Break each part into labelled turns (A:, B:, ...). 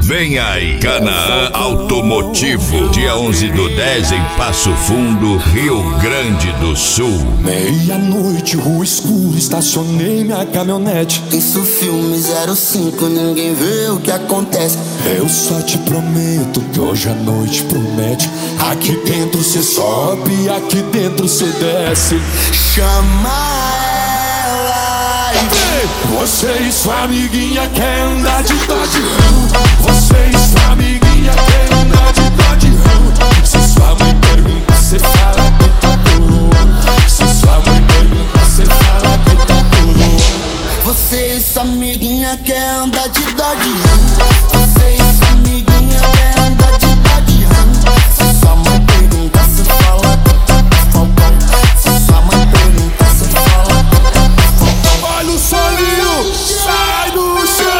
A: Vem aí, Canaã Automotivo, dia 11/10 em Passo Fundo, Rio Grande do Sul.
B: Meia-noite, rua escura, estacionei minha caminhonete.
C: Isso filme 05, ninguém vê o que acontece.
B: Eu só te prometo que hoje a noite promete. Aqui dentro cê sobe, aqui dentro cê desce.
C: Chama ela e vem.
B: Você e sua amiguinha quer andar de Dodge Ram. Você e sua amiguinha quer andar de Dodge Ram. Se sua mãe pergunta, cê fala que tá coroa. Se sua mãe pergunta, cê fala que tá coroa.
C: Você e sua amiguinha quer andar de Dodge Ram. Você e sua amiguinha quer andar de Dodge Ram. Se sua mãe pergunta, cê fala que tá faltão. Se sua mãe pergunta, cê fala que tá faltão.
B: Olha o solinho, sai do chão.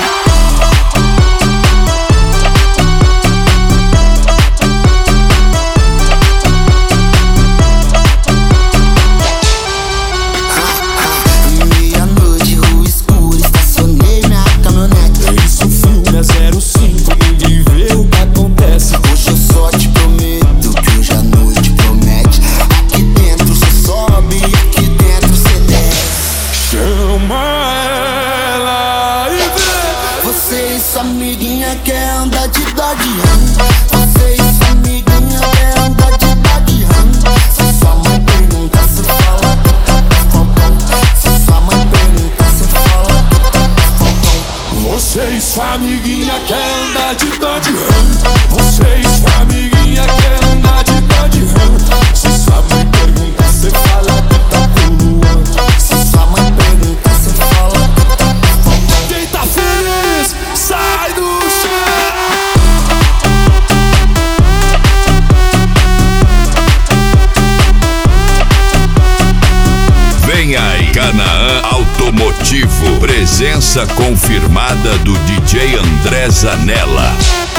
C: Meia-noite, rua escura, estacionei minha caminhonete.
B: Isso o filme é 05, ninguém vê o que acontece.
C: Hoje eu só te prometo que hoje a noite promete. Aqui dentro cê sobe e aqui dentro cê desce.
B: Chama ela e vem.
C: Você e sua amiguinha quer andar de Dodge Ram. Você e sua amiguinha quer andar de Dodge Ram. Se sua mãe pergunta, cê fala que tá faltão. Se sua mãe pergunta, cê fala que tá faltão.
B: Você e sua amiguinha quer andar de Dodge Ram. Você e sua amiguinha quer andar de Dodge Ram. Se sua mãe pergunta, cê fala que tá coroa.
C: Se sua mãe pergunta, cê fala que tá faltão.
B: Quem tá feliz, sai do chão.
A: Vem aí, Canaã Automotivo, presença confirmada do DJ André Zanella.